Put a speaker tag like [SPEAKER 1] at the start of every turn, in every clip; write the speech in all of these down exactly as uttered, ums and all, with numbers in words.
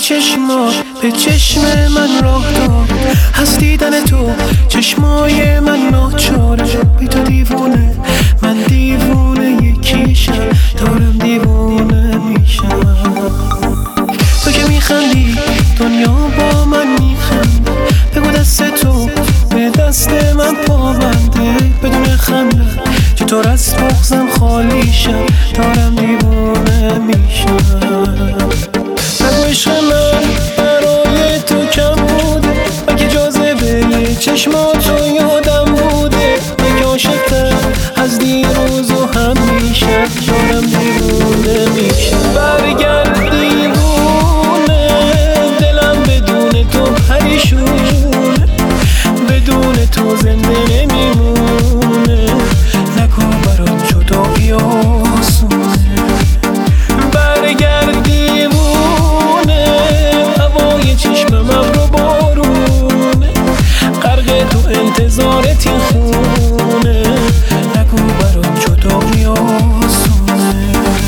[SPEAKER 1] چشمات به چشم من راه داد، از دیدن تو چشمای من ناچاره. بی تو دیوونه من دیوونه یکیشم، دارم دیوونه میشم. تو که میخندی دنیا با من میخنده، بگو دست تو به دست من پابنده. بدون خنده چطور از بغضم خالی شم، دارم دیوونه میشم. بگو عشق من برای تو کم بوده، مگه جاذبه چشماتو یادم بوده. مگه عاشقتر از دیروز و همیشه، دارم دیوونه میشم. برگرد دیوونه دلم بدون تو پریشونه، بدون تو زنده نمیمونه. نکن برام جدایی آسونه. برگرد دیوونه هوای چشمم ابر و بارونه، غرق تو انتظارت این خونه. نکن برام جدایی آسونه.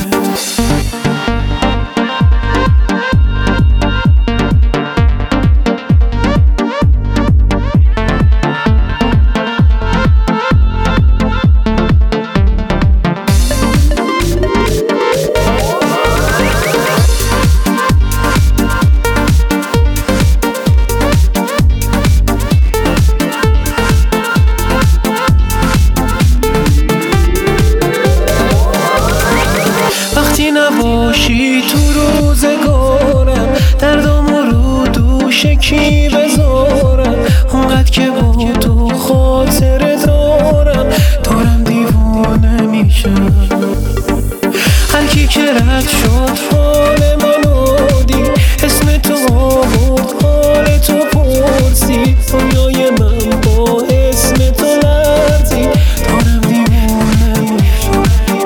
[SPEAKER 1] وقتی نباشی تو روزگارم، دردم رو دوش کی بذارم. اونقدر که با تو خاطره دارم، دارم دیوانه میشم. هر کی که رد شد حال منو دید، اسم تو آورد حال تو پرسید. دنیای من با اسم تو لرزید، دارم دیوانه میشم.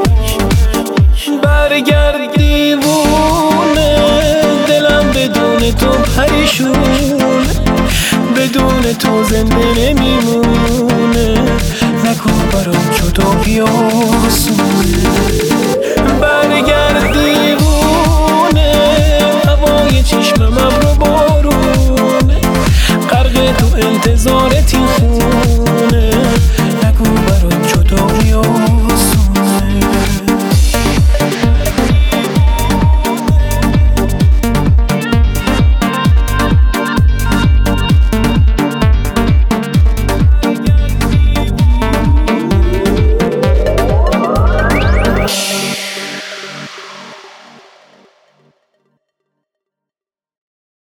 [SPEAKER 1] برگرد دیوونه دلم بدون تو پریشونه، بدون تو زنده نمیمونه. نکن برام جدایی آسونه. برگرد دیوونه